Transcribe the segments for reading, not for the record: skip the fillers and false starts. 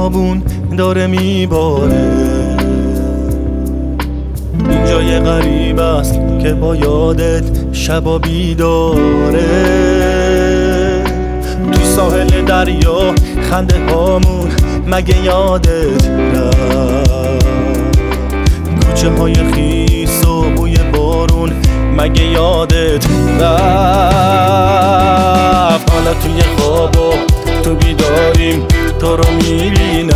بیابون داره میباره. این جای غریب است که با یادت شبا بیداره. تو ساحل دریا خنده هامون مگه یادت رفت؟ کوچه های خیس و بوی بارون مگه یادت رفت؟ حالا توی خواب و تو بیداریم تو رو میبینم،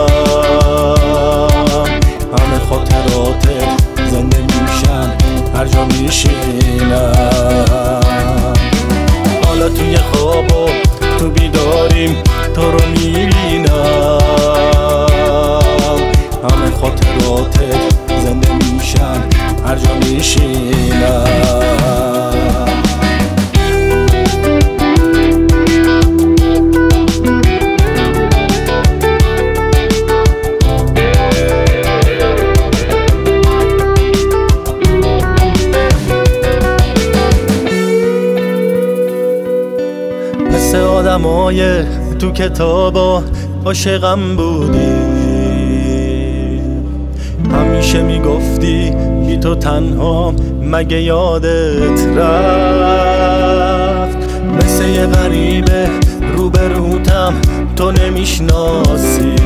همه خاطراتت زنده میشن هر جا میشینم. حالا توی خواب و تو بیداریم تو رو میبینم، همه خاطراتت زنده میشن هر جا میشینم. مثل آدمای تو کتابا عاشقم بودی، همیشه میگفتی بی تو تنهام مگه یادت رفت؟ مثل یه غریبه روبروتم تو نمیشناسی،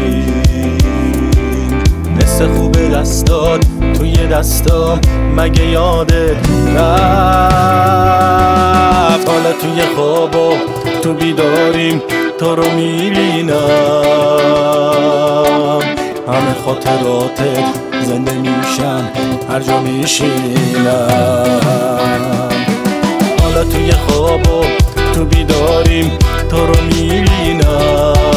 مثل خوب دستات توی دستام مگه یادت رفت؟ حالا توی خواب و تو بیداریم تو رو میبینم، همه خاطراتت زنده میشن هر جا میشینم. حالا توی خواب و تو بیداریم تو رو میبینم،